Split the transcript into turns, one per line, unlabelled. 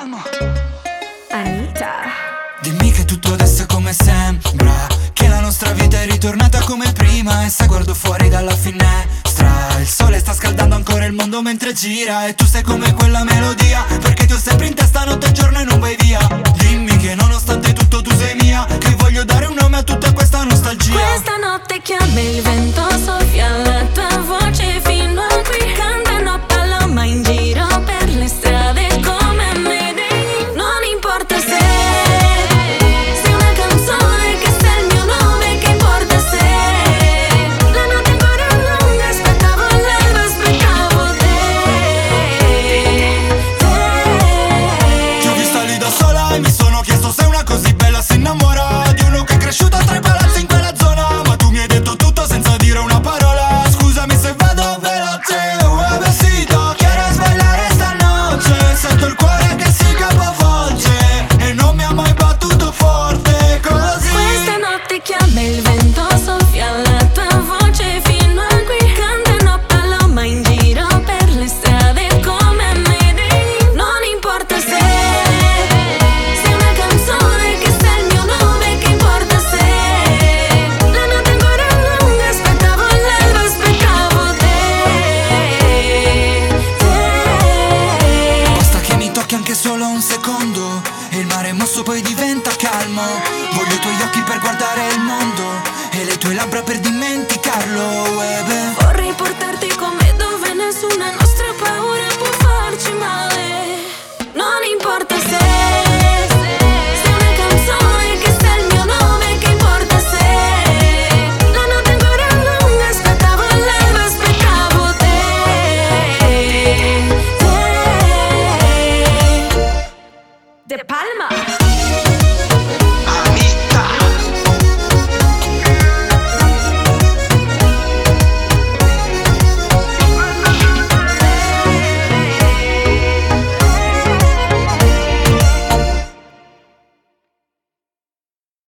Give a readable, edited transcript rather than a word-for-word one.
calma.
Anita.
Dimmi che tutto adesso è come sembra, che la nostra vita è ritornata come prima. E se guardo fuori dalla finestra, il sole sta scaldando ancora il mondo mentre gira. E tu sei come quella melodia, perché ti ho sempre in testa notte e giorno e non vai via. Dimmi che nonostante tutto tu sei mia, che voglio dare un nome a tutta questa nostalgia.
Questa notte chiama il vento, soffia la tua voce fino a qui. Cantano paloma in giro per le strade come Mayday. Non importa se sei una canzone, che sei il mio nome, che importa se la notte ancora lunga, aspettavo l'alba, aspettavo te.
Ti ho vista lì da sola e mi sono chiesto se una così bella si innamora di uno che è cresciuto tra i palazzi in quella zona. Ma tu mi hai detto tutto senza dire una parola. Scusami se vado veloce, un vestito, quiero sbagliare stanotte. Sento il cuore che si capovolge e non mi ha mai battuto forte così.
Questa notte chiama il vento, soffia la tua voce fino a qui. Cantano paloma in giro per le strade come Mayday. Non importa se sei una canzone, che sei il mio nome, che importa se la notte ancora lunga, aspettavo l'alba, aspettavo te.
Basta che mi tocchi anche solo un secondo e il mare mosso poi diventa